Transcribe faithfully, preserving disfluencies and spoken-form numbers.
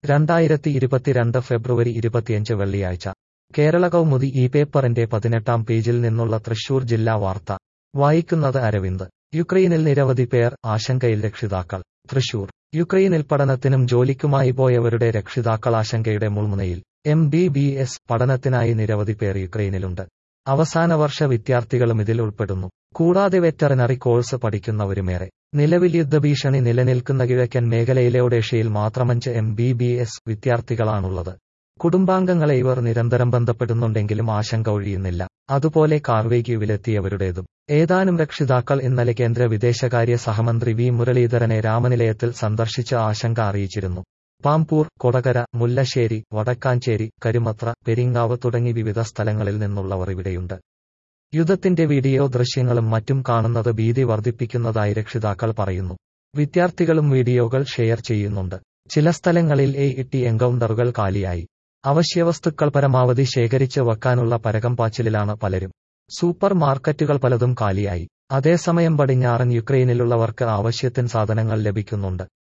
രണ്ടായിരത്തി ഇരുപത്തിരണ്ട് ഫെബ്രുവരി ഇരുപത്തിയഞ്ച് വെള്ളിയാഴ്ച കേരള കൗമുദി ഈ പേപ്പറിന്റെ പതിനെട്ടാം പേജിൽ നിന്നുള്ള തൃശൂർ ജില്ലാ വാർത്ത വായിക്കുന്നത് അരവിന്ദ്. യുക്രൈനിൽ നിരവധി പേർ, ആശങ്കയിൽ രക്ഷിതാക്കൾ. തൃശൂർ. യുക്രൈനിൽ പഠനത്തിനും ജോലിക്കുമായി പോയവരുടെ രക്ഷിതാക്കൾ ആശങ്കയുടെ മുൾമുനയിൽ. എം ബി ബി എസ് പഠനത്തിനായി നിരവധി പേർ യുക്രൈനിലുണ്ട്. അവസാന വർഷ വിദ്യാർത്ഥികളും ഇതിൽ ഉൾപ്പെടുന്നു. കൂടാതെ വെറ്ററിനറി കോഴ്സ് പഠിക്കുന്നവരുമേറെ. നിലവിൽ യുദ്ധഭീഷണി നിലനിൽക്കുന്ന കിഴക്കൻ മേഖലയിലെ ഒഡേഷയിൽ മാത്രമഞ്ച് എം ബി ബി എസ് വിദ്യാർത്ഥികളാണുള്ളത്. കുടുംബാംഗങ്ങളെ ഇവർ നിരന്തരം ബന്ധപ്പെടുന്നുണ്ടെങ്കിലും ആശങ്ക ഒഴിയുന്നില്ല. അതുപോലെ കാർവേക്യൂവിലെത്തിയവരുടേതും. ഏതാനും രക്ഷിതാക്കൾ ഇന്നലെ കേന്ദ്ര വിദേശകാര്യ സഹമന്ത്രി വി മുരളീധരനെ രാമനിലയത്തിൽ സന്ദർശിച്ച് ആശങ്ക അറിയിച്ചിരുന്നു. പാമ്പൂർ, കൊടകര, മുല്ലശ്ശേരി, വടക്കാഞ്ചേരി, കരുമത്ര, പെരിങ്ങാവ് തുടങ്ങി വിവിധ സ്ഥലങ്ങളിൽ നിന്നുള്ളവർ ഇവിടെയുണ്ട്. യുദ്ധത്തിന്റെ വീഡിയോ ദൃശ്യങ്ങളും മറ്റും കാണുന്നത് ഭീതി വർദ്ധിപ്പിക്കുന്നതായി രക്ഷിതാക്കൾ പറയുന്നു. വിദ്യാർത്ഥികളും വീഡിയോകൾ ഷെയർ ചെയ്യുന്നുണ്ട്. ചില സ്ഥലങ്ങളിൽ എ ഇ ടി എൻകൗണ്ടറുകൾ കാലിയായി. അവശ്യവസ്തുക്കൾ പരമാവധി ശേഖരിച്ച് വയ്ക്കാനുള്ള പരകംപാച്ചിലിലാണ് പലരും. സൂപ്പർ മാർക്കറ്റുകൾ പലതും കാലിയായി. അതേസമയം പടിഞ്ഞാറൻ യുക്രൈനിലുള്ളവർക്ക് ആവശ്യത്തിന് സാധനങ്ങൾ ലഭിക്കുന്നുണ്ട്.